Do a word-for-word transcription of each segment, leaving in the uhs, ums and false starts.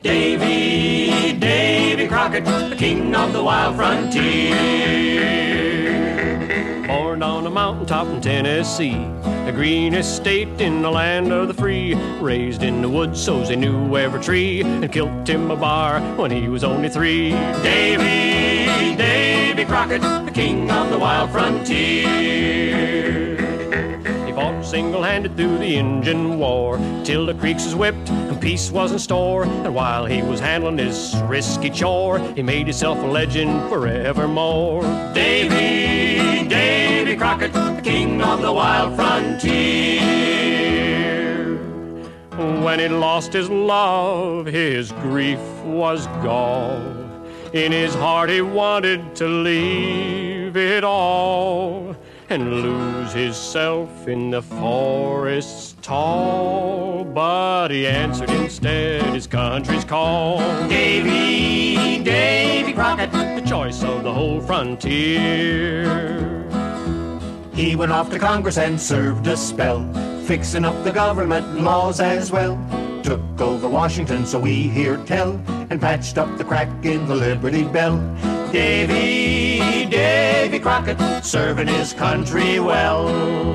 Davy, Davy Crockett, the king of the wild frontier. Born on a mountaintop in Tennessee, the greenest state in the land of the free. Raised in the woods so's he knew every tree, and killed Tim a bar when he was only three. Davy, Davy Crockett, the king of the wild frontier. He fought single-handed through the Injun War, till the creeks was whipped and peace was in store. And while he was handling his risky chore, he made himself a legend forevermore. Davy, Davy Crockett, the king of the wild frontier. When he lost his love, his grief was gall. In his heart he wanted to leave it all and lose himself in the forests tall. But he answered instead his country's call. Davy, Davy Crockett, the choice of the whole frontier. He went off to Congress and served a spell, fixing up the government laws as well. Took over Washington, so we hear tell, and patched up the crack in the Liberty Bell. Davy, Davy Crockett, serving his country well.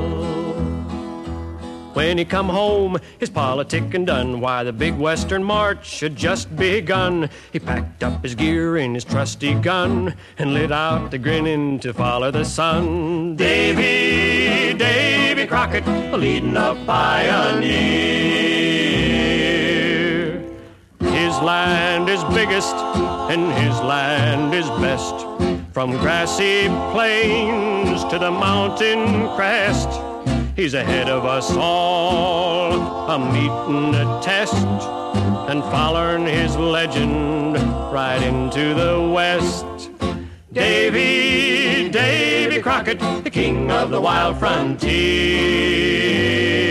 When he come home, his politicking done, why the big western march had just begun. He packed up his gear and his trusty gun and lit out the grinning to follow the sun. Davy, Davy Crockett, leading a pioneer. His land is biggest and his land is best, from grassy plains to the mountain crest. He's ahead of us all, a meeting a test, and following his legend right into the west. Davy, Davy Crockett, the king of the wild frontier.